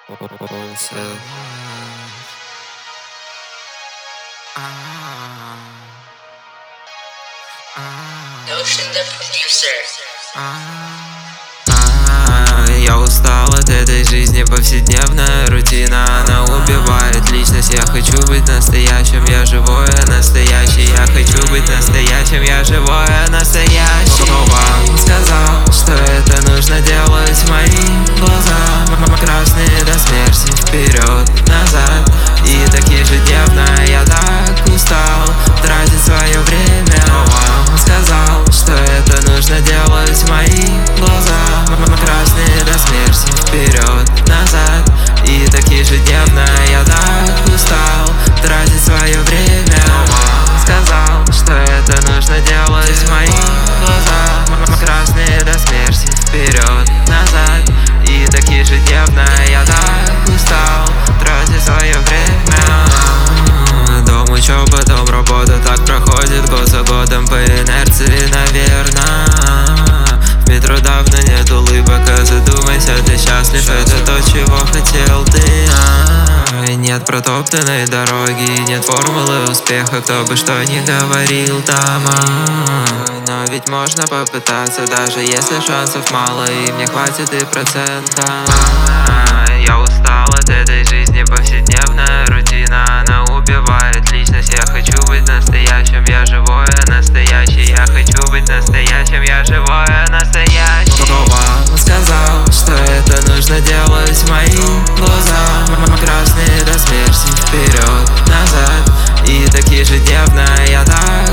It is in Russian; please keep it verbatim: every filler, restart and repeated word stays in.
Wholesale. Ocean the producer. Я устал от этой жизни, повседневная рутина, она убивает личность. Я хочу быть настоящим, я живое, настоящий. Я хочу быть настоящим, я живое, настоящий. Кто вам сказал, что это нужно делать? Мои глаза красные до смерти, вперед, назад. И так ежедневно я так устал тратить свое время. Кто вам сказал, что это нужно делать? Мои глаза красные до смерти, вперед, назад. И так ежедневно я так устал тратить свое время. Кто вам сказал, что это нужно делать? Мои глаза красные до смерти, вперед, назад. И так ежедневно я так устал тратить свое время. Дом, учеба, дом, работа, так проходит год за годом по инерции, наверное. В метро давно нет улыбок, а задумайся, ты счастлив, это то, чего хотел ты. Нет протоптанной дороги, нет формулы успеха, кто бы что ни говорил там. Но ведь можно попытаться, даже если шансов мало, и мне хватит и процента. Я устал от этой жизни, повседневная рутина, она убивает личность. Я хочу быть настоящим, я живое, настоящий. Я хочу быть настоящим, я живое, настоящий. Кто вам сказал, что это нужно делать? Мои глаза красные до смерти, вперед, назад. И так ежедневно я так